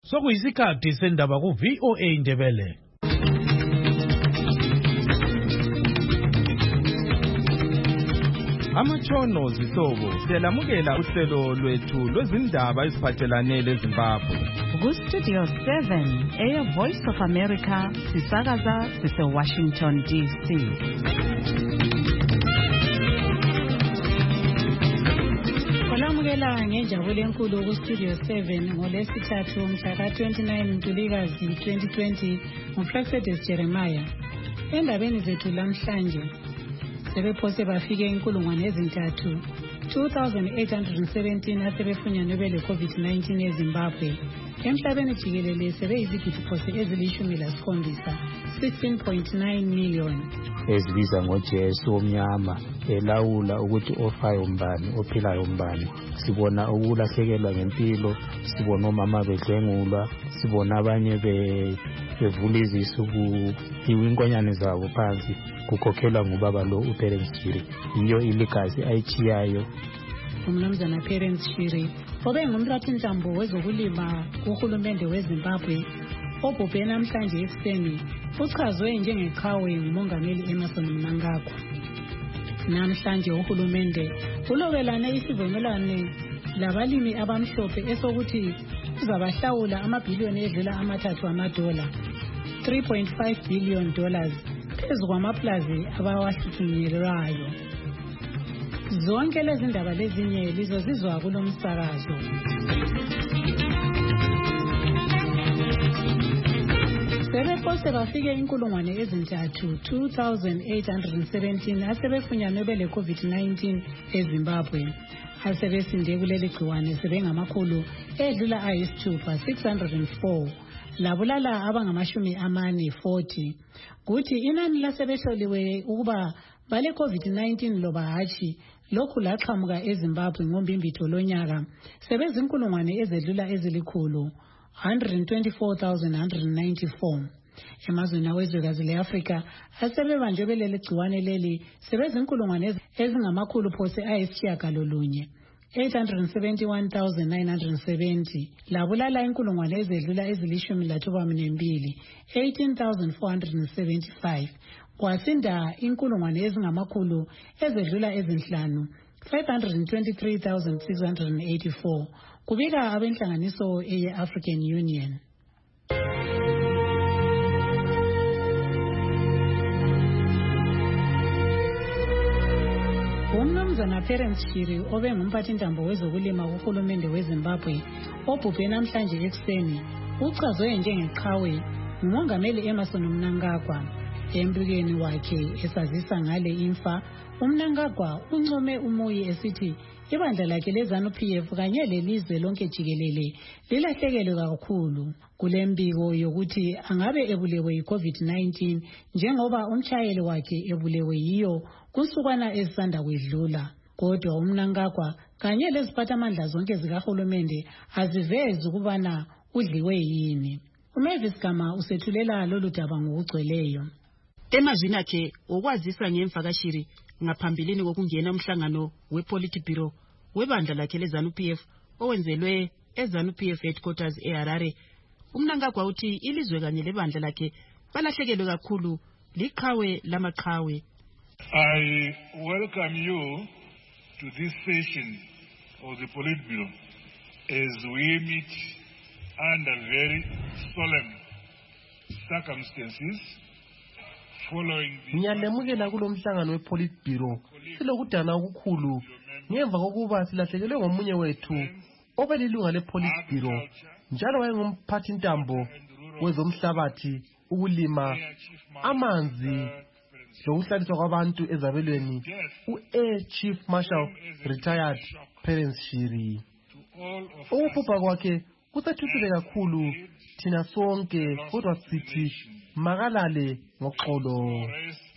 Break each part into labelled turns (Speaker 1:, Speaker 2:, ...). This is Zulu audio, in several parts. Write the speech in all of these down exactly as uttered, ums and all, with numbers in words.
Speaker 1: Sokuyisikhathi sendaba ku V O A Indebele. Amatshono zihlobo siyalamukela uhlelo lwethu lwezindaba eziphathelane leZimbabwe.
Speaker 2: Ku Studio seven, Air Voice of America, sisakaza sise Washington D C.
Speaker 3: Olamukela ngenjabulo enkulu ku Studio seven ngolesithathu mhla twenty-nine Ntulikazi twenty twenty nguProfetes Jeremiah. Endabeni zethu lamhlanje sebephose bafike inkulungwane ezintathu two thousand eight hundred seventeen asebefunyanwe bele COVID nineteen eZimbabwe. Emhlabeni jikelele sebeyizigidi phose ezilishumi lasikhombisa sixteen point nine million.
Speaker 4: Ezibiza ngoJesu omnyama elawula ukuthi ofayo umbani ophilayo umbani. Sibona ukulahlekelwa ngempilo, sibona omama bedlengulwa, sibona abanye be bevula izisuku iwinkonyane zabo phansi kukhokhelwa ngubaba lo uParents Shiri. Iyo ilegacy ayichiyayo.
Speaker 3: Umnumzana Parents Shiri obe ngumrathintambo wezokulima kuhulumende weZimbabwe obhubhe namhlanje ekuseni uchazwe njengeqhawe ngumongameli Emmerson Mnangagwa. Namhlanje uhulumende ulobelane isivumelwano labalimi abamhlophe esokuthi uzabahlawula amabhiliyoni edlula amathathu amadola three point five billion dollars phezu kwamaplazi abawahluthunyelerwayo. Zonke lezi ndaba lezinye lizozizwa kulo msakazo. Sebephose bafike inkulungwane ezintathu two thousand eight hundred seventeen asebefunyanwe bele COVID nineteen eZimbabwe. Asebesinde kuleli gciwane sebengamakhulu edlula ayisithupha six hundred four. Labulala abangamashumi amane forty. Kuthi inani lasebehloliwe ukuba bale COVID nineteen loba hatshi lokhu laqhamuka eZimbabwe ngombimbitho lonyaka sebezinkulungwane ezedlula ezilikhulu one hundred twenty-four thousand one hundred ninety-four. Emazweni awezwekazi leAfrika asebebanjwe beleli gciwane leli sebezinkulungwane ezingamakhulu phose ayisitshiyagalolunye eight hundred seventy-one thousand nine hundred seventy. Labulala inkulungwane ezedlula ezilishumi lathobanembili eighteen thousand four hundred seventy-five. Kwasinda inkulungwane ezingamakhulu ezedlula ezinhlanu five hundred twenty-three thousand six hundred eighty-four. Kubika abenhlanganiso ye-African Union. Umnumzana Parents Shiri obe ngumphathintambo wezokulima kuhulumende weZimbabwe obhubhe namhlanje ekuseni uchazwe njengeqhawe ngumongameli Emmerson Mnangagwa. Embikweni wakhe esazisa ngale imfa, uMnangagwa uncome umuyi esithi ibandla lakhe leZANU-P F kanye lelizwe lonke jikelele lilahlekelwe kakhulu kulembiko yokuthi angabe ebulewe yiCovid nineteen njengoba umshayeli wakhe ebulewe yiyo kusukwana esanda kwedlula. Kodwa uMnangagwa kanye leziphathamandla zonke zikahulumende azivezi ukubana udliwe yini. uMavis Gama usethulela lolu daba ngokugcweleyo.
Speaker 5: Emazwini akhe okwazisa ngemva kaShiri ngaphambilini kokungena umhlangano wePolitburo webandla lakhe leZANU-P F owenzelwe eZANU-P F headquarters eHarare, uMnangagwa uthi ilizwe kanye lebandla lakhe balahlekelwe kakhulu liqhawe lamaqhawe.
Speaker 6: I welcome you to this session of the Politburo as we meet under very solemn circumstances.
Speaker 7: Ngiyalemukela kulo mhlangano wePolitburo silokudana okukhulu ngemva kokuba silahlekelwe ngomunye wethu obelilunga lePolitburo njalo wayengumphathintambo wezomhlabathi, ukulima, amanzi lokuhlaliswa kwabantu ezabelweni, u-Air Chief Marshal Retired Parents Shiri. Ukubhubha kwakhe kusethusile kakhulu thina sonke, kodwa sithi makalale ngoxolo.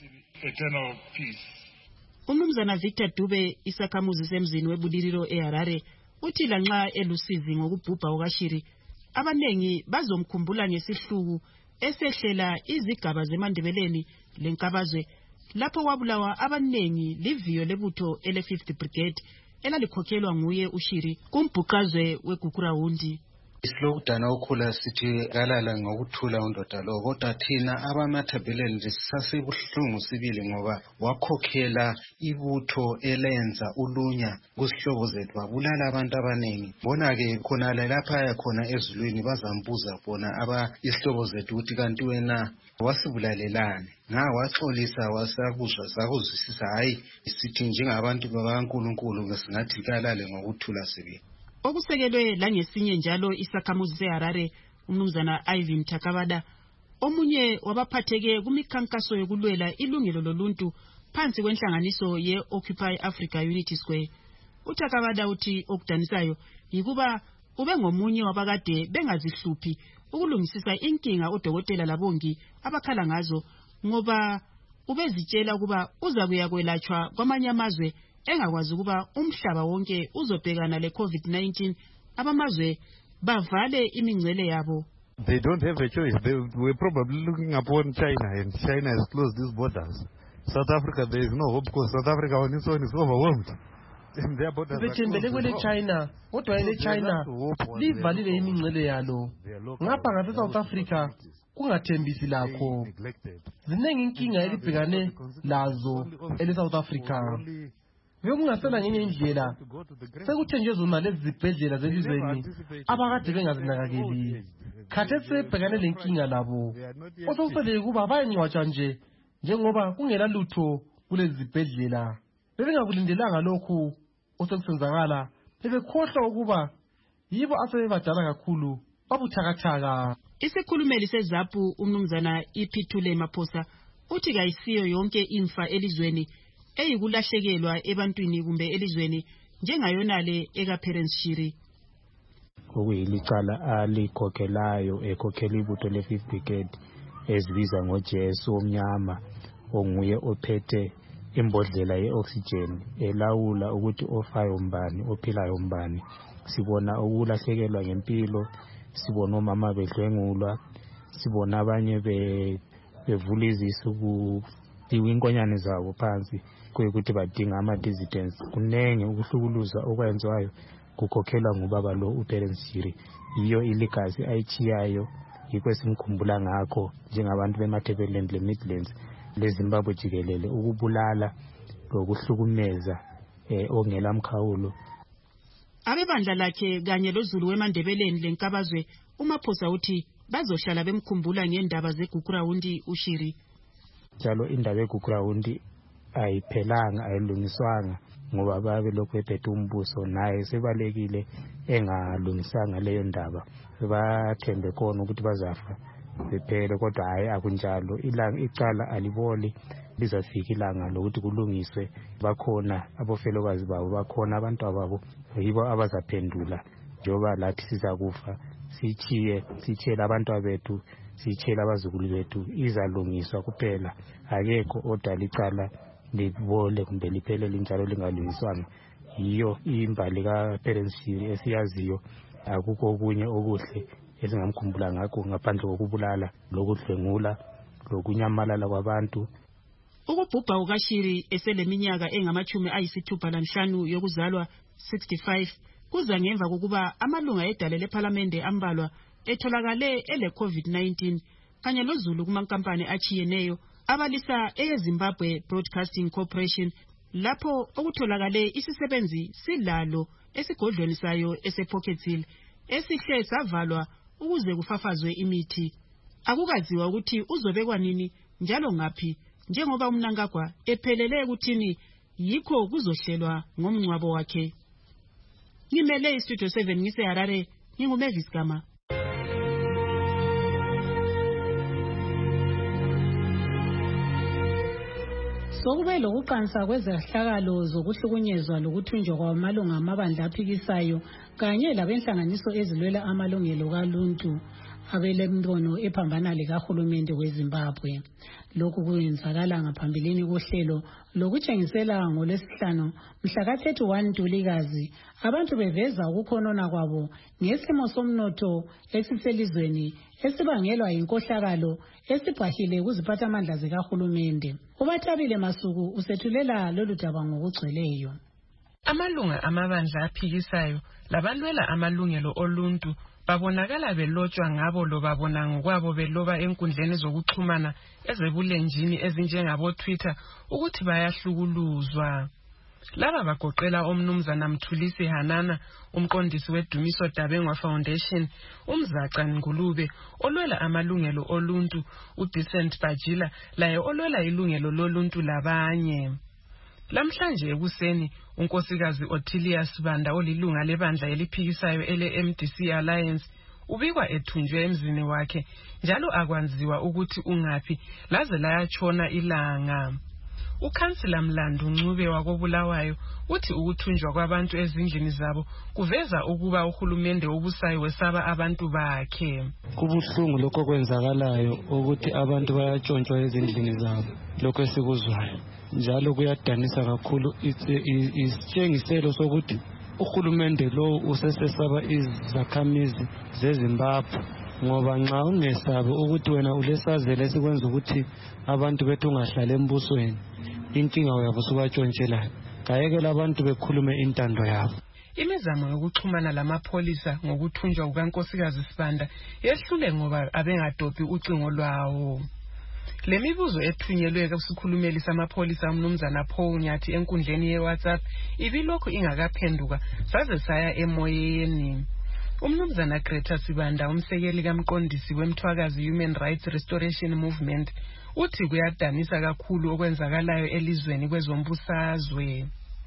Speaker 5: Umnumzana Victor Dube isakhamuzi semzini webulililo eHarare uthi lanxa elusizi ngokubhubha kukaShiri abanengi bazomkhumbula ngesihluku esehlela izigaba zemandebeleni lenkabazwe lapho wabulawa abanengi liviyo lebutho ele-fifth Brigade elalikhokhelwa nguye uShiri kumbhuqazwe weGugurawundi.
Speaker 8: Isilokudana ukhula sithi kalala ngokuthula undoda lo, kodwa thina abamathebeleni sisasebuhlungu sibili ngoba wakhokhela ibutho elenza ulunya kuzihlobo zethu babulala abantu abaningi. Bona-ke khonale lapha khona ezulwini bazambuza bona aba isihlobo zethu ukuthi kanti wena wasibulalelani. Nga waxolisa wasakuzwa sakuzwisisa hayi sithi njengabantu bakaNkulunkulu ngesingathi kalale ngokuthula sibili.
Speaker 5: Okusekelwe langesinye njalo isakhamuzi seHarare umnumzana Ivan Takabada omunye wabaphatheke kumikhankaso yokulwela ilungelo loluntu phansi kwenhlanganiso ye-Occupy Africa Unity Square. UTakabada uthi okudanisayo yikuba ube ngomunye wabakade bengazihluphi ukulungisisa inkinga odokotela labongi abakhala ngazo ngoba ubezitshela ukuba uzakuya kwelatshwa kwamanye amazwe engakwazi ukuba umhlaba wonke uzobhekana le COVID nineteen abamazwe bavale imingcele yabo.
Speaker 9: They don't have a choice. They were probably looking upon China, and China has closed these borders. South Africa, there is no hope because South Africa on its own is overwhelmed.
Speaker 7: Bethembele kwele China, kodwa ile China livalile imingcele yalo. Ngapha ngase South Africa kungathembisi lakho. Ziningi inkinga elibhekane lazo ele South Africa. Bekungasela ngenye indlela sekuthenjezwe imali ezibhedlela zelizweni abakade bengazinakakeli. Khathesi sebhekane lenkinga labo osokusele kuba bayancwatsha nje njengoba kungela lutho kulezi zibhedlela. Bebengakulindelanga lokhu osekusenzakala bebekhohlwa ukuba yibo asebebadala kakhulu babuthakathaka.
Speaker 5: Isikhulumeli seZAPU umnumzana Iphithule Maphosa uthi kayisiyo yonke imfa elizweni eyikulahlekelwa ebantwini kumbe elizweni njengayonale ekaPerence Shiri.
Speaker 4: Okuyilicala alikhokhelayo ekhokhela ibutho le-fifth brigade ezibiza ngoJesu omnyama onguye ophethe imbodlela ye-oxygen elawula ukuthi ofayo mbani ophilayo mbani. Sibona ukulahlekelwa ngempilo, sibona omama bedlwengulwa, sibona abanye bevula izisu kudiwa inkonyane zabo phansi kuyikuthi badinga ama-dissidents. Kunenge ukuhlukuluza okwenziwayo kukhokhelwa ngubaba lo uPerence Shiri. Yiyo iligazi ayichiyayo yikho simkhumbula ngakho njengabantu bemathebeleni le-Midlands leZimbabwe jikelele ukubulala lokuhlukumeza eh ongela mkhawulo.
Speaker 5: Abebandla lakhe kanye loZulu weMandebeleni lenkabazwe uMaphosa uthi bazohlala bemkhumbula ngendaba zeGugurawundi uShiri.
Speaker 4: Njalo indaba yeGugurawundi ayiphelanga ayilungiswanga ngoba babe lokho bephethe umbuso naye sebalekile engalungisanga leyo ndaba. Bathembe khona ukuthi bazafa bephele kodwa hayi akunjalo. Ilanga icala aliboli lizafika ilanga lokuthi kulungiswe. Bakhona abofelokazi babo, bakhona abantu ababo yibo abazaphendula njoba lathi sizakufa sichiye sichela abantu abethu sichela abazukulu bethu izalungiswa kuphela. Akekho odala icala libole kumbe liphele linjalo lingalungiswanga. Yiyo imbali kaPerence Shiri esiyaziyo. Akukho okunye okuhle esingamkhumbula ngakho ngaphandle kokubulala lokudlwengula lokunyamalala kwabantu.
Speaker 5: Ukubhubha kukaShiri eseleminyaka engamachumi ayisithupha lanhlanu yokuzalwa sixty-five kuza ngemva kokuba amalunga edale leParliament ambalwa etholakale ele COVID nineteen kanye loZulu kumankampani achiyeneyo abalisa eZimbabwe Broadcasting Corporation lapho okutholakale isisebenzi silalo esigodlweni sayo esePocket Hill esihle savalwa ukuze kufafazwe imithi. Akukaziwa ukuthi uzobekwa nini njalo ngaphi njengoba umnankagwa ephelele ukuthini yikho kuzohlelwa ngomncwabo wakhe. Ngimele iStudio seven ngiseHarare nginguMavis Gama.
Speaker 3: Sokube lokuqansa kwezehlakalo zokuhlukunyezwa lokuthunjwa kwamalunga amabandla aphikisayo kanye labenhlanganiso ezilwela amalungelo kaluntu abelembono ephambana likahulumende weZimbabwe. Lokhu kuyenzakala ngaphambilini kohlelo lokutshengisela ngolwesihlanu mhla ka thirty-one Ntulikazi abantu beveza ukukhonona kwabo ngesimo somnotho esiselizweni esibangelwa yinkohlakalo esibhahile kuziphathamandla zikahulumende. Ubathabile Masuku usethulela lolu daba ngokugcweleyo.
Speaker 10: Amalunga amabandla aphikisayo labalwela amalungelo oluntu babonakala belotshwa ngabo lo babona ngokwabo beloba enkundleni zokuxhumana ezebulenjini ezinjengabo Twitter ukuthi bayahlukuluzwa. Laba bagoqela omnumzana Mthulisi Hanana, umqondisi weDumiso Dabengwa Foundation, umzaca Ngulube olwela amalungelo oluntu, uDecent Bajila laye olwela ilungelo loluntu labanye. Lamhlanje ekuseni unkosikazi Ottilius Banda olilunga lebandla eliphikisayo ele M D C Alliance ubikwa ethunjwe emzini wakhe njalo akwanziwa ukuthi ungaphi laze layatshona ilanga. Ukhansila Mlandu Ncube wakobulawayo uthi ukuthunjwa kwabantu ezindlini zabo kuveza ukuba uhulumende obusayo wesaba abantu bakhe.
Speaker 4: Kubuhlungu lokho kwenzakalayo ukuthi abantu bayatshontshwa ezindlini zabo, lokho esikuzwayo njalo kuyadanisa kakhulu. Isitshengiselo sokuthi uhulumende lo usesesaba izakhamizi zeZimbabwe, ngoba nxa ungesabe ukuthi wena ulesazela esikwenza ukuthi abantu bethu ungahlala embusweni, inkinga yabo subatshontshela. Kayekela abantu bekhulume intando yabo.
Speaker 10: Imizamo yokuxhumana lamapholisa ngokuthunjwa kukankosikazi Sibanda yehlule ngoba abengadophi ucingo lwawo. Lemibuzo ethunyelwe kusikhulumeli samapholisa umnumzana Paul Nyathi enkundleni yeWhatsApp ibilokhu ingakaphenduka saze saya emoyeni. Umnumzana Greta Sibanda umsekeli kamqondisi wemthwakazi Human Rights Restoration Movement uthi kuyadanisa kakhulu okwenzakalayo elizweni kwezombusazwe.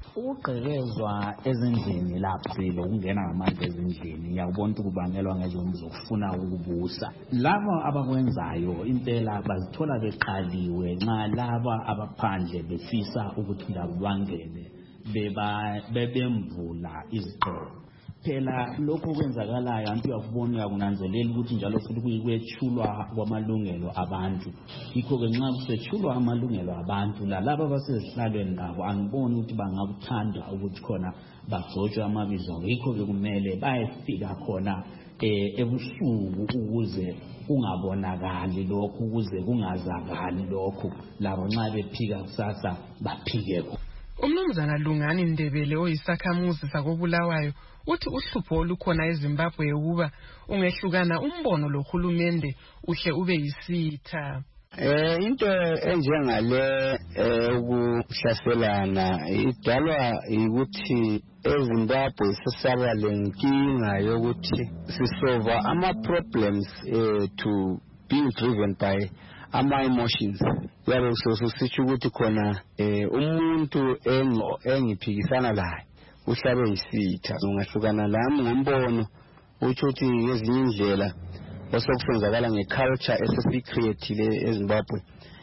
Speaker 11: Ukugqekezwa ezindlini lapho lokungena ngamandla ezindlini ngiyabona ukubangelwa ngezombi zokufuna ukubusa. Laba abakwenzayo impela bazithola beqaliwe nxa laba abaphandle befisa ukuthi labo bangene beba bebemvula izigqoko. Phela lokho kwenzakalayo antu yakubona yakunanzelela ukuthi njalo futhi kuyetshulwa kwamalungelo abantu. Yikho ke nxa kusetshulwa amalungelo abantu la laba basezihlalweni labo angiboni ukuthi bangakuthanda ukuthi khona bagcotshwe amabizo. Yikho ke kumele bayefika khona eh ebusuku ukuze kungabonakali lokho, ukuze kungazakali lokho, labo nxa bephika kusasa baphikeko.
Speaker 10: Umnumzana Lungani Ndebele oyisakhamuzi sakobulawayo uthi uhlupho olukhona eZimbabwe ukuba ungehlukana umbono lohulumende uhle ube yisitha.
Speaker 12: Eh into enjengale ukuhlaselana idalwa ukuthi eZimbabwe sesaba lenkinga yokuthi sisolve ama problems eh, to being driven by ama emotions. Yabe sosisithi ukuthi khona eh umuntu engiphikisana laye uhlabe isitha. Ungahlukana lami ngombono uthi uthi ezinye indlela osokusenzakala ngeculture esesicreatile eZimbabwe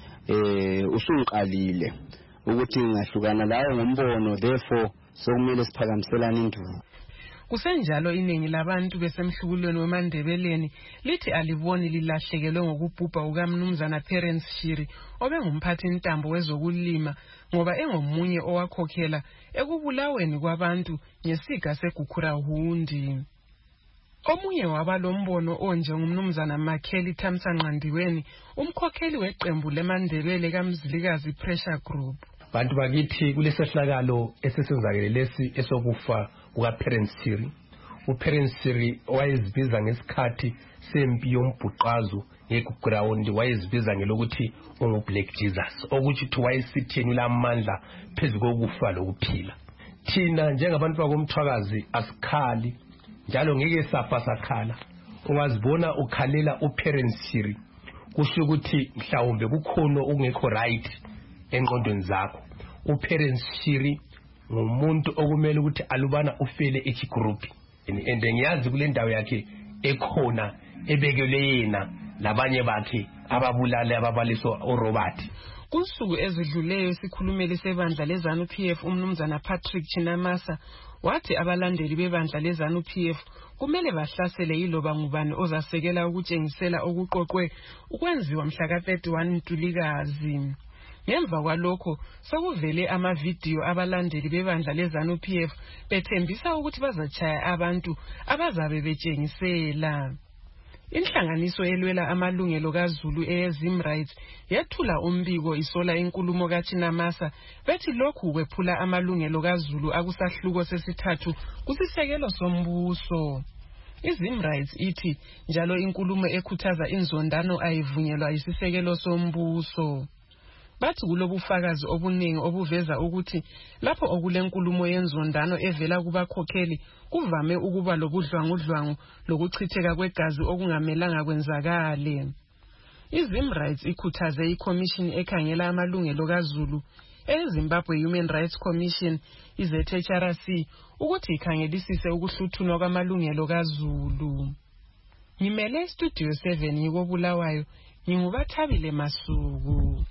Speaker 12: eh usunqalile ukuthi ngahlukana lawo ngombono, therefore sokumele siphakamiselana induku.
Speaker 10: Kusenjalo iningi labantu besemhlukulweni weMandebeleni lithi aliboni lilahlekelwe ngokubhubha ukaMnumzana Parents Shiri obengumphathi intambo wezokulima ngoba engomunye owakhokhela ekubulaweni kwabantu ngesiga segukhura hundi. Omunye wabalombono onje ngumnumzana Makheli Thamsanqandiweni, umkhokheli weqembu leMandebele kaMzilikazi Pressure Group.
Speaker 13: Bantu bakithi kulesehlakalo esesenzakele lesi esokufa kukaParents Shiri. uParents Shiri wayezibiza ngesikhathi sempi yombhuqazo ngeground, wayezibiza ngelokuthi unguBlack Jesus, okuthi wayesitheni lamandla phezukokufa lokuphila. Thina njengabantu bakomthwakazi asikhali njalo ngeke safa sakhala. Ungazibona ukhalela uParents Shiri kusho ukuthi mhlawumbe kukhona okungekho right engqondweni zakho. uParents Shiri ngumuntu okumele ukuthi alubana ufele echi group ende ngiyazi kule ndawo yakhe ekhona ebekelwe yena labanye bakhe ababulala ababaliso uRobert.
Speaker 10: Kusuku ezidluleyo sikhulumeli sebandla lezanu P F umnumzana Patrick Chinamasa wathi abalandeli bebandla lezanu P F kumele bahlasele iloba ngubani ozasekela ukutshengisela okuqoqwe ukwenziwa mhla ka thirty-one Ntulikazi. Ngemva kwalokho sokuvele amavidiyo abalandeli bebandla lezanu P F bethembisa ukuthi bazatshaya abantu abazabe betshengisela. Inhlanganiso elwela amalungelo kaZulu eZimrights yethula umbiko isola inkulumo kaChinamasa bethi lokhu kwephula amalungelo kaZulu akusahluko sesithathu kusisekelo sombuso. IZimrights ithi njalo inkulumo ekhuthaza inzondano ayivunyelwa isisekelo sombuso. Bathi kulobufakazi obuningi obuveza ukuthi lapho okulenkulumo yenzondano evela kubakhokheli kuvame ukuba lobudlwangudlwangu lokuchitheka kwegazi okungamelanga kwenzakale. IZimrights ikhuthaze iCommission ekhangela amalungelo kaZulu eZimbabwe Human Rights Commission Z H R C ukuthi ikhangelisise ukuhluthunwa kwamalungelo kaZulu. Ngimele Studio seven ngikobulawayo ngingubathabile Masuku.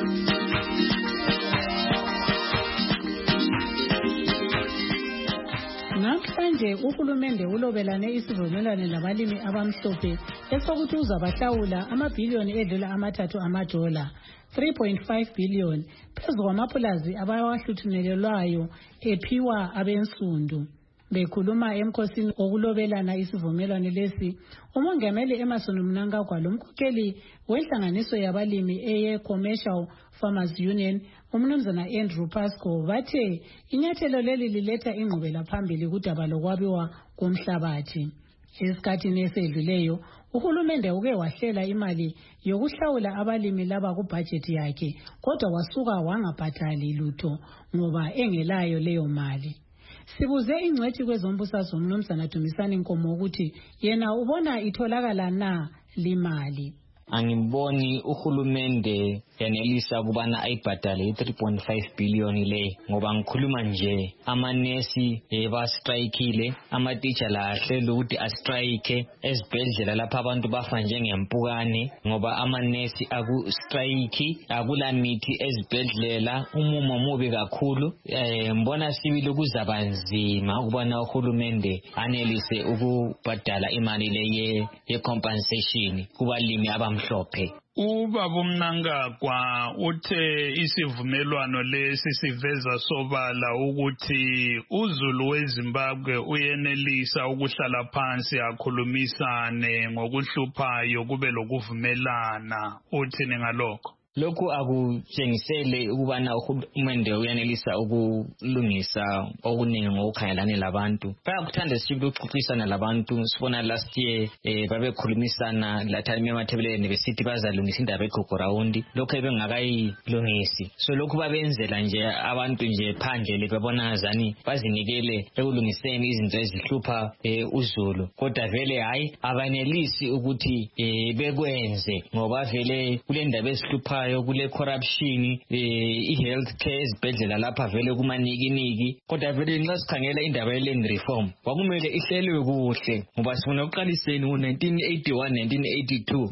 Speaker 3: Namhlanje uhulumende ulobelane isivumelwano labalimi abamhlophe esokuthi uzabahlawula amabhiliyoni edlula amathathu amadola three point five billion phezu kwamapulazi abawahluthunyelelwayo ephiwa abensundu. Bekhuluma emkhosini okulobelana isivumelwano lesi, umongameli Emmerson Mnangagwa lomkhokheli wenhlanganiso yabalimi eye Commercial Farmers Union umnumzana Andrew Pasco bathe inyathelo leli liletha ingqubela phambili kudaba lokwabiwa komhlabathi. Esikhathini esedluleyo uhulumende uke wahlela imali yokuhlawula abalimi laba kubhajethi yakhe kodwa wasuka wangabhadali lutho ngoba engelayo leyo mali. Sibuze ingcwethi kwezombusazwe umnumzana Dumisani Nkomo ukuthi yena ubona itholakala na limali.
Speaker 14: Angiboni uhulumende yanelisa ukubana ayibhadale i-three point five billion le ngoba ngikhuluma nje amanesi bastrikile, amateacher la ahlela ukuthi astrike ezibhedlela lapha abantu bafa njengempukane ngoba amanesi akustrike, akula mithi ezibhedlela, umumo mubi kakhulu. Eh mbona sibili kuzabanzima ukubona uhulumende anelise ukubhadala imali le ye compensation kubalimi abamhlophe.
Speaker 15: Ubaba Mnangagwa uthe isivumelwano lesi siveza sobala ukuthi uZulu weZimbabwe uyenelisa ukuhlala phansi akhulumisane ngokuhluphayo kube lokuvumelana. Uthini ngalokho?
Speaker 14: Lokhu akutshengisele ukubana uhulumende uyanelisa ukulungisa okuningi ngokukhangelane labantu. Bayakuthanda sibili ukuxoxisana labantu. Sibona last year eh babekhulumisana lathani emathebeleni besithi bazalungisa indaba eGogorawundi, lokho ebengakayilungisi. So lokhu babenzela nje abantu nje phandle bebona ngazani bazinikele ekulungiseni izinto ezihlupha uZulu, kodwa vele hayi abanelisi ukuthi bekwenze ngoba vele kule ndaba ezihlupha kule corruption, i-health care ezibhedlela lapha vele kumanikiniki, kodwa vele nxa sikhangela indaba ye-land reform kwakumele ihlelwe kuhle ngoba sifuna uqaliseni ngo-nineteen eighty-one nineteen eighty-two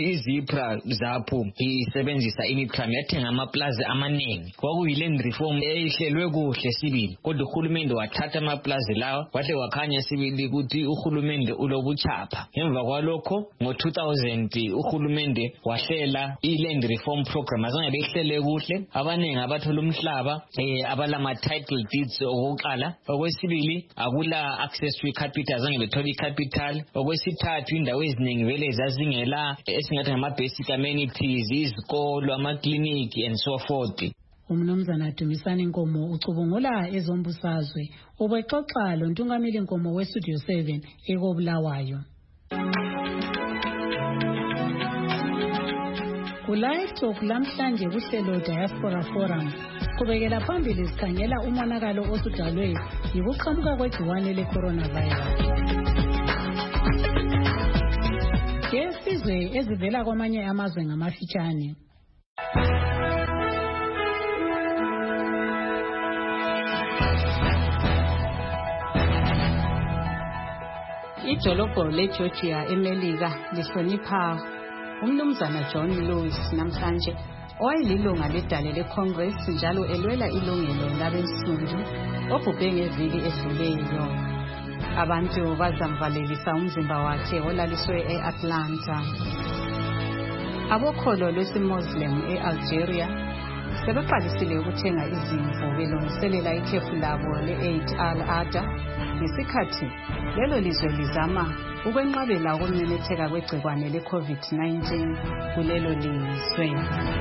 Speaker 14: izipra zapho isebenzisa initram yathenga amaplazi amaningi. Kwakuyi-land reform ehlelwe kuhle sibili, kodwa uhulumende wathatha amaplazi lawa wahle wakhanya sibili ukuthi uhulumende ulobuchapha. Ngemva kwalokho ngo-two thousand uhulumende wahlela i-land reform program azange behlele kuhle, abaningi abathola umhlaba eh abalama title deeds okuqala. Okwesibili akula access to capital, azange bethola icapital. Okwesithathu indawo eziningi vele zazingela esingathi ngama basic amenities, izikolo, amakliniki and so forth.
Speaker 3: Umnumzana Dumisani Nkomo ucubungula ezombusazwe ubexoxa lo Ntungamili Nkomo we Studio seven ekobulawayo. Kulive talk lamhlanje kuhlelo Diaspora Forum kubekela phambili sikhangela umonakalo osudalwe yikuqhamuka kwegciwane le-coronavirus. Yesizwe ezivela kwamanye amazwe ngamafitshane.
Speaker 2: Idolobho leGeorgia eMelika lihlonipha umnumzana John Lewis namhlanje owayelilunga ledale leCongress njalo elwela ilungelo labensundu obhubhe ngeviki edluleyo. Abantu bazamvalelisa umzimba wakhe olaliswe e-Atlanta. Abokholo lwesiMuslim e-Algeria sebeqalisile ukuthenga izimvu belungiselela ikhefu labo le-Eid al-Adha ngesikhathi lelo lizwe lizama ukwenqabela ukumemetheka kwegcikwane le-COVID nineteen kulelo lizwe.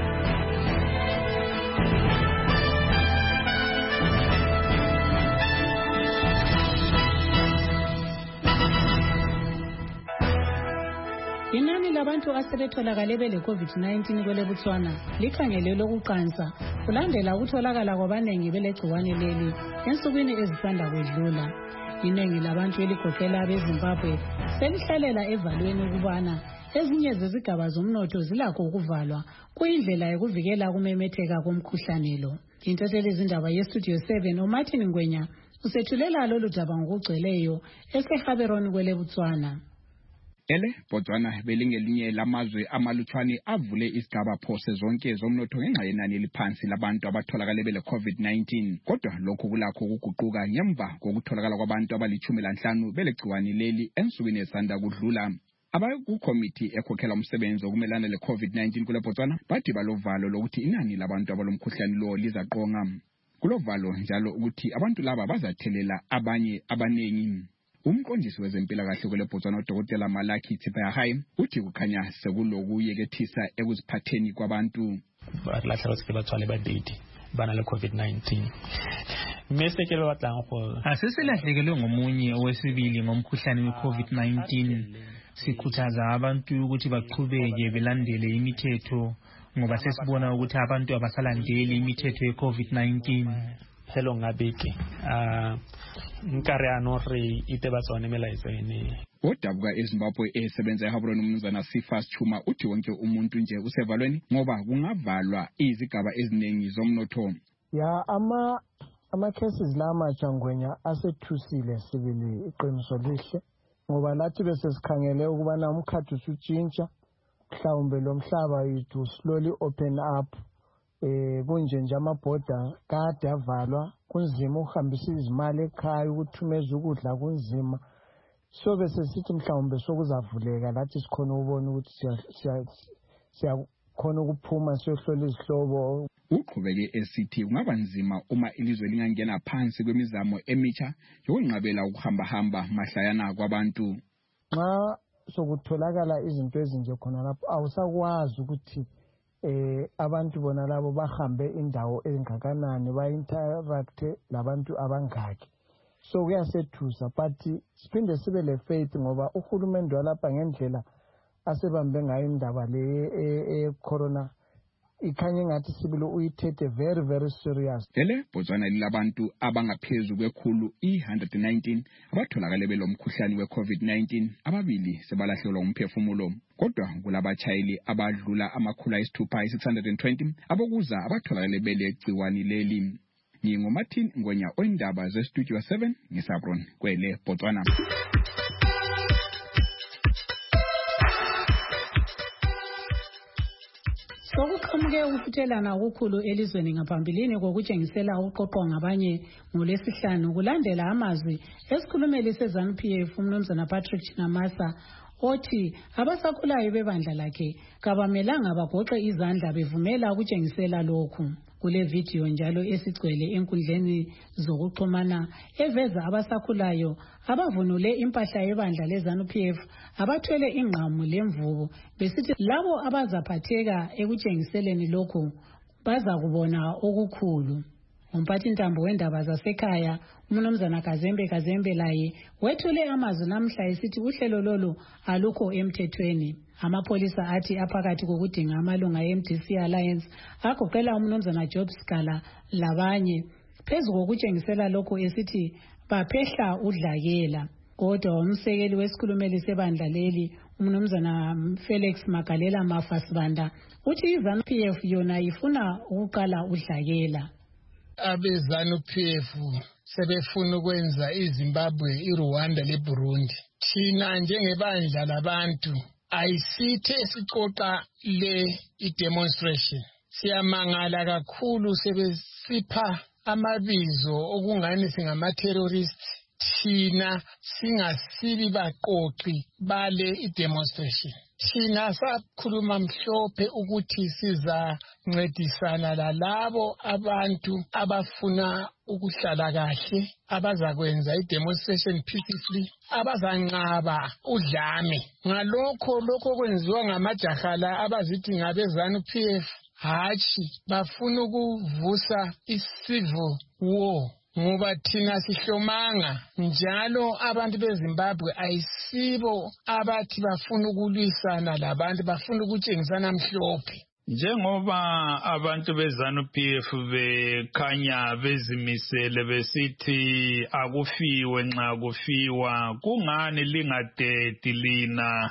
Speaker 3: Inani labantu asebetholakale bele-COVID nineteen kwele Botswana likhangele lokuqansa kulandela ukutholakala kwabanengi belegciwane leli ensukwini ezisanda kwedlula. Iningi labantu eligoqela abeZimbabwe selihlalela evalweni ukubana ezinye zezigaba zomnotho zilakho ukuvalwa kuyindlela yokuvikela kumemetheka komkhuhlane lo. Intatheli izindaba yestudio seven uMartin Ngwenya usethulela lolu daba ngokugcweleyo eseHaberon kwele Botswana.
Speaker 16: Ele Botswana belingelinye lamazwe amalutshwane avule isigaba phose zonke zomnotho ngenxa yenani eliphansi labantu abatholakale bele COVID nineteen. Kodwa lokhu kulakho ukuguquka ngemva kokutholakala kwabantu abalichumi lanhlanu belegciwane leli ensukwini esanda kudlula. Abakukomiti ekhokhela umsebenzi wokumelana le-COVID nineteen kule Botswana bathi balovalo lokuthi inani labantu abalomkhuhlane lo lizaqonga. Kulovalo njalo ukuthi abantu laba bazathelela abanye abanengi. Umqondisi wezempilakahle kwele Botswana uDokotela Malaki Tsipayahai uthi kukhanya sekulokuyekethisa ekuziphatheni kwabantu.
Speaker 17: Balahla batse bathwale badedi bana le COVID nineteen. Message le batlang go
Speaker 18: Asiselahlekelwe ngomunye owesibili ngomkhuhlane we-COVID nineteen. Sikhuthaza abantu ukuthi baqhubeke belandele imithetho ngoba sesibona ukuthi abantu abasalandeli imithetho ye-COVID nineteen.
Speaker 17: Hello ngabeke ah nkare anore ite batsone melaizene.
Speaker 16: Odabuka eZimbabwe esebenza eHaberon umnumzana Sifas Chuma uthi wonke umuntu nje usevalweni ngoba kungavalwa izigaba eziningi zomnotho.
Speaker 19: Ya ama ama cases la amatsha Ngwenya asethusile sibili iqiniso lihle ngoba lathi bese sikhangele ukubana umkhathi usutshintsha mhlawumbe lo mhlaba yethu slowly open up. Eh kunje nje amabhoda kade avalwa kunzima uhambisa izimali ekhaya ukuthumeza ukudla kunzima so bese sithi mhlawumbe sokuzavuleka lathi sikhona ubona ukuthi siya siyakhona ukuphuma siyohlola izihlobo.
Speaker 16: Uqhubeke esithi kungaba nzima uma ilizwe lingangena phansi kwemizamo emitsha yokunqabela ukuhamba hamba mahlayana kwabantu.
Speaker 19: Xa sokutholakala izinto ezinje khona lapho awusakwazi ukuthi eh abantu bona labo bahambe indawo engakanani ba interact labantu abangaki so kuyasethusa but siphinde sibe le faith ngoba uhulumende walapha ngendlela asebambe ngayo indaba le e corona ikhanye ngathi sibili uyithethe very very serious.
Speaker 16: Ele Botswana lilabantu abangaphezulu kwekhulu i one hundred nineteen abatholakale belomkhuhlane we-COVID nineteen ababili sebalahlelwa umphefumulo. Kodwa kulabachayeli abadlula amakhulu ayisithupha six hundred twenty abokuza abatholakale belegciwane leli. NginguMartin Ngwenya oyindaba zestudio seven ngeSabron kwele Botswana.
Speaker 3: Sokuqhamuke ukufuthelana okukhulu elizweni ngaphambilini kokutshengisela uqoqwa ngabanye ngolwesihlanu kulandela amazwi esikhulumeli seZANU-P F umnumzana Patrick Chinamasa othi abasakhulayo bebandla lakhe kabamelanga bagoqe izandla bevumela ukutshengisela lokhu. Kule video njalo esigcwele enkundleni zokuxhumana eveza abasakhulayo abavunule impahla yebandla leZANU-P F abathwele ingqamu lemvubu besithi labo abazaphatheka ekutshengiseleni lokhu baza kubona okukhulu. Umphathi ntambo wendaba zasekhaya umnumzana Kazembe Kazembe laye wethule amazwi namhla esithi uhlelo lolu alukho emthethweni. Amapolisa athi aphakathi kokudinga amalunga e-M D C Alliance agoqela umnumzana Job Scala labanye phezu kokutshengisela lokho esithi baphehla udlakela. Kodwa umsekeli wesikhulumeli sebandla leli umnumzana Felix Magalela Mafasibanda uthi iZANU-P F yona ifuna ukuqala udlakela.
Speaker 20: AbeZANU-P F sebefuna ukwenza iZimbabwe, iRwanda leBurundi. Thina njengebandla labantu ayisithe esiqoqa le i-demonstration. Siyamangala kakhulu sebesipha amabizo okungani singama-terrorist. Thina singasibi baqoqi bale i-demonstration. Thina sakhuluma mhlophe ukuthi siza ncedisana lalabo abantu abafuna ukuhlala kahle, abazakwenza i-demonstration peacefully, abazanqaba udlame. Ngalokho lokho kwenziwa ngamajaha la abazithi ngabe-ZANU P F, hatshi bafuna ukuvusa i-civil war. Ngoba thina sihlomanga njalo abantu beZimbabwe ayisibo abathi bafuna ukulwisana labantu, bafuna ukutshengisana mhlophe.
Speaker 15: Njengoba abantu beZANU P F bekhanya bezimisele besithi akufiwe nxa kufiwa, kungani lingadedi lina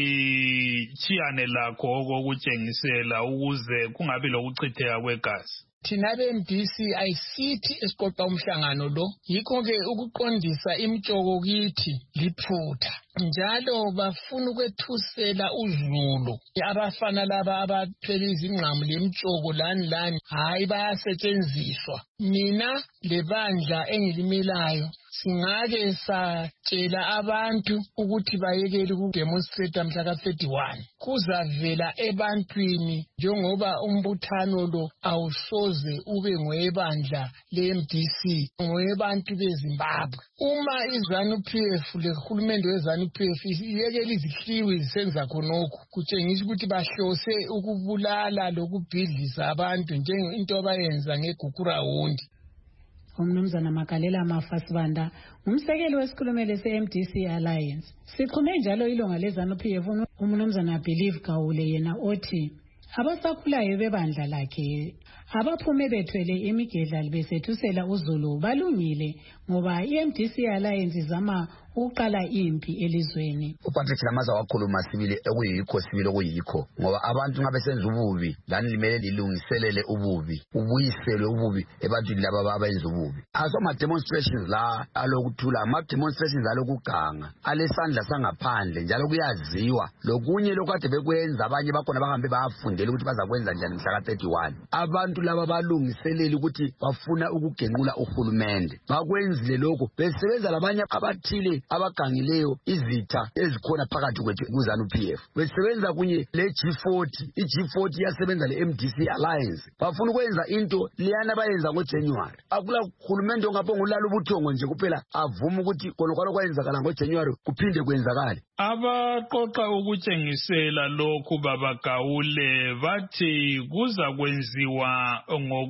Speaker 15: lichiyane lakho okokutshengisela ukuze kungabi lokuchitheka kwegazi?
Speaker 20: Thina be-M D C ayisithi esiqoqa umhlangano lo, yikho-ke ukuqondisa imtshoko kithi liphutha. Njalo bafuna ukwethusela uzulu. Abafana laba abathwele izingqamu lemtshoko lani lani, hayi bayasetshenziswa. Mina lebandla engilimelayo singake satshela abantu ukuthi bayekele ukudemonstrate mhla ka thirty-one. Kuzavela ebantwini njengoba umbuthano lo awusoze ube ngoyebandla le-M D C, ngoyebantu beZimbabwe. Uma iZANU P F lehulumende weZANU P F iyekele izihliwi zisenza khonokho, kutshengisa ukuthi bahlose ukubulala lokubhidliza abantu njengento abayenza ngeGukurawundi.
Speaker 3: Umnumzana Makalela Mafasibanda, umsekeli wesikhulumeli se-M D C Alliance. Sixhume njalo ilunga leZANU P F umnumzana Believe Gawule yena othi abasakhulayo bebandla lakhe abaphume bethwele imigedla besethusela uzulu balungile ngoba i-M D C Alliance izama uqala impi elizweni.
Speaker 21: Upatrick Lamaza wakhuluma sibili ekuyikho sibili okuyikho ngoba abantu ngabe senza ububi lani limele lilungiselele ububi, ubuyiselwe ububi ebantwini laba abenza ububi. Asoma demonstrations la alokuthula, ama demonstrations alokuganga alesandla sangaphandle njalo kuyaziwa lokunye lokade bekwenza abanye bakhona bahambe bayafundela ukuthi bazakwenza njani mhla ka thirty-one. Abantu laba balungiselele ukuthi bafuna ukugenqula uhulumende, bakwenzile lokho besebenza labanye abathile abagangileyo izitha ezikhona phakathi kwethu kuZANU P F. Besebenza kunye le G forty, i-G forty yasebenza le-M D C Alliance, bafuna ukwenza into liyana bayenza ngoJanuary. Akula uhulumende ongapho ulala ubuthongo nje kuphela avuma ukuthi konokwalo kwenzakala ngoJanuary kuphinde kwenzakale.
Speaker 15: Abaqoqa ukutshengisela lokhu babagawule bathi kuza kwenziwa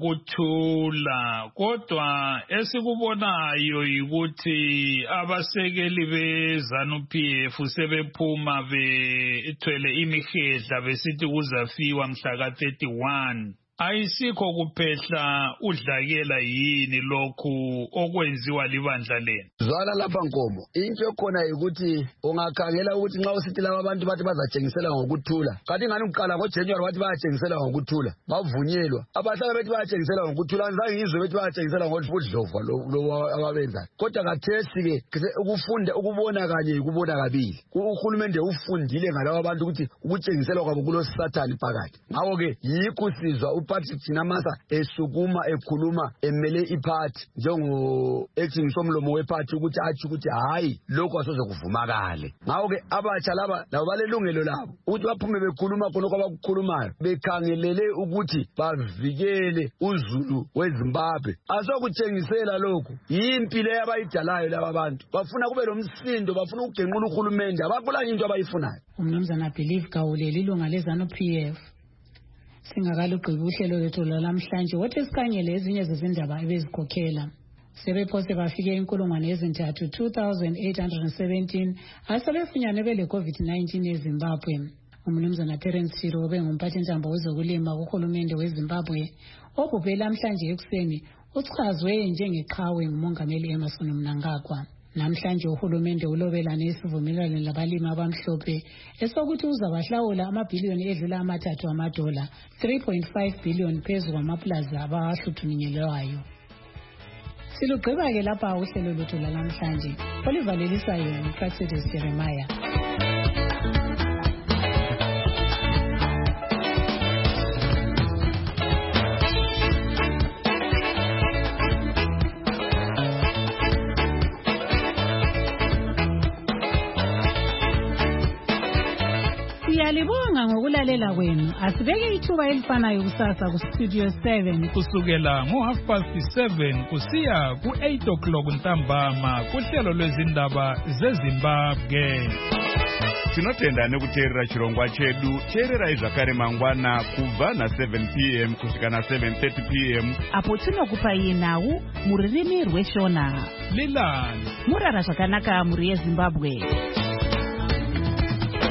Speaker 15: ngokuthula, kodwa esikubonayo yikuthi abasekeli beZANU P F sebephuma bethwele imihedla besithi kuzafiwa mhla ka thirty-one. Ayisikho kuphehla udlakela yini lokhu okwenziwa libandla lenu?
Speaker 21: Zwala lapha Nkomo, into khona ukuthi ungakhangela ukuthi nxa usithi laba abantu bathi bazatshengisela ngokuthula, kanti ngani uqala ngoJanuary bathi bayatshengisela ngokuthula, bavunyelwa. Abahlala bethi bayatshengisela ngokuthula, ngizange ngizwe bethi bayatshengisela ngobudlova lo ababenza. Kodwa kathesi ke ukufunda ukubona kanye ukubona kabili. Uhulumende ufundile ngalabo abantu ukuthi ukutshengisela kwabo kulo Satan phakathi. Ngakho ke yikho sizwa uPatrick Namasa esukuma ekhuluma emele iphathi njengo acting somlomo wephathi ukuthi athi ukuthi hayi lokho asoze kuvumakale. Ngakho ke abatsha laba labo balelungelo labo ukuthi baphume bekhuluma khona kwabakukhulumayo bekhangelele ukuthi bavikele uzulu weZimbabwe. Asokutshengisela lokho yimpilo yabayidalayo laba abantu, bafuna kube lomsindo, bafuna ukugenqula uhulumende, abakula into abayifunayo.
Speaker 3: Umnumzana Believe Gawule ilunga leZANU P F. Singakalugqiba uhlelo lwethu lamhlanje wothi sikhangele ezinye zezindaba ebezikhokhela. Sebephose bafike inkulungwane ezintathu two thousand eight hundred seventeen asebefunyanwe bele COVID nineteen eZimbabwe. Umnumzana Terence Chiro bengumphathintambo wezokulima kuhulumende weZimbabwe obhubhe namhlanje ekuseni uchazwe njengeqhawe ngumongameli Emmerson Mnangagwa. Namhlanje uhulumende ulobelane isivumelwano labalimi abamhlophe esokuthi uzabahlawula amabhiliyoni edlula amathathu amadola three point five billion phezu kwamaplaza abahluthunyelwayo. Silugqiba ke lapha uhlelo lwethu namhlanje. Olivalelisayo uPractice Jeremiah. Siyalibonga ngokulalela kwenu. Asibeke ithuba elifanayo kusasa ku Studio seven.
Speaker 15: Kusukela ngo half past seven kusiya ku eight o'clock ntambama kuhlelo lwezindaba zeZimbabwe.
Speaker 1: Tinotenda nekuteerera chirongwa chedu. Teererai zvakare mangwana kubva na seven p m kusvika na seven thirty p m
Speaker 2: apo tinokupai nhau muririmi rweshona.
Speaker 15: Lilani
Speaker 2: murara zvakanaka muri yeZimbabwe.